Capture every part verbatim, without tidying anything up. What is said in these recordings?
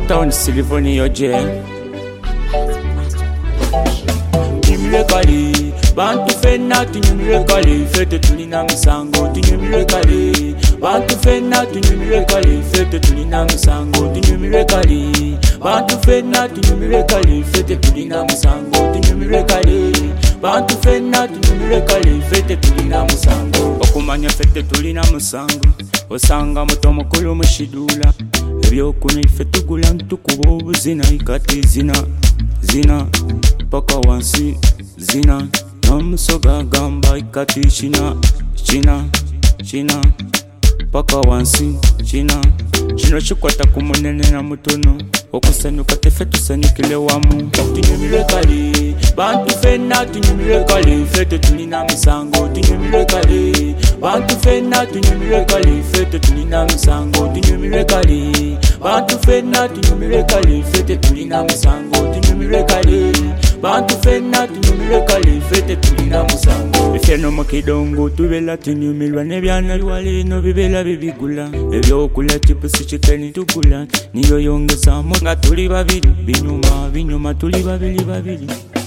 Motown Silivoni Oje Tunyumirekale Bantu fena tunyumirekale Fete tulina misango tunyumirekale Bantu fena tunyumirekale Fete tulina misango tunyumirekale Bantu fena tunyumirekale Fete tulina misango tunyumirekale Bantu fena tunyumirekale Fete tulina misango Okumanya fete tulina misango Osanga muto mukulu mushidula Ebyokunywa ife tugula ntukuba obuzina ikati zina zina paka wansi zina namusoga gamba ikati china china china paka wansi china chino chikwata kumunene na mutono okusanyuka tefe tusanyukile wamu tunyumirekale bantu fena tunyumirekale fete tulina misango tunyumirekale bantu fena tunyumirekale fete tulina misango tunyumirekale bantu fena tunyumirekale fete tulina misango tunyumirekale bantu fena tunyumirekale fete tulina misango efeno makidongo tubela tunyumirwa nebyana biwale no bibela bibigula ebyokula chipusi chikeni tugula niyo yongezamo nga tuli babiri binyuma binyuma tuli babiri babiri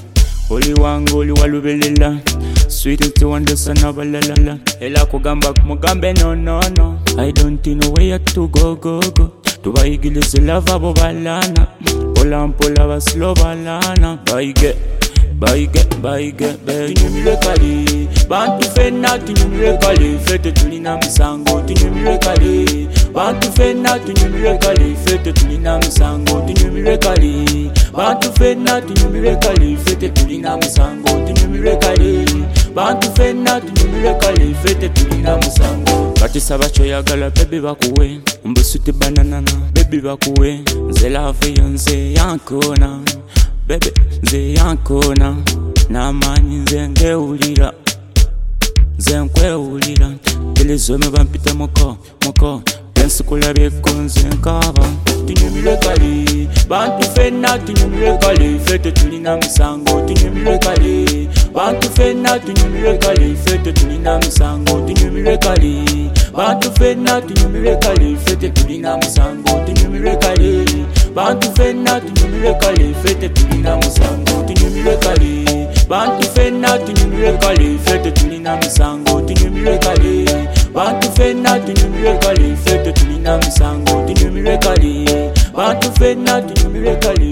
oli wangu oli walubelela sweet and to understand abalala ela kugamba mugambe no no no I don't know where to go go go tubayigilize lava bo balana pola pola baslo balana baige baige baige tunyumirekale bantu fena tunyumirekale fete tulina misango tunyumirekale bantu fena tunyumirekale fete tulina misango tunyumirekale bantu fena tunyumirekale fete tulina misango tunyumirekale bantu fena tunyumirekale fete tulina misango kati sabacho yagala baby bakuwe mbusuti banana baby bakuwe nze love yonze yankona baby nze yankona namanyi nze ngeulira nze nkweulira telezome bampita moko moko pensikulabye konze nkaba tunyumirekale bantu fena tunyumirekale fete tulina misango tunyumirekale bantu fena tunyumirekale fete tulina misango tunyumirekale bantu fena tunyumirekale fete tulina misango tunyumirekale bantu fena tunyumirekale fete tulina misango tunyumirekale bantu fena tunyumirekale fete tulina misango tunyumirekale bantu fena tunyumirekale fete tulina misango tunyumirekale bantu fena tunyumirekale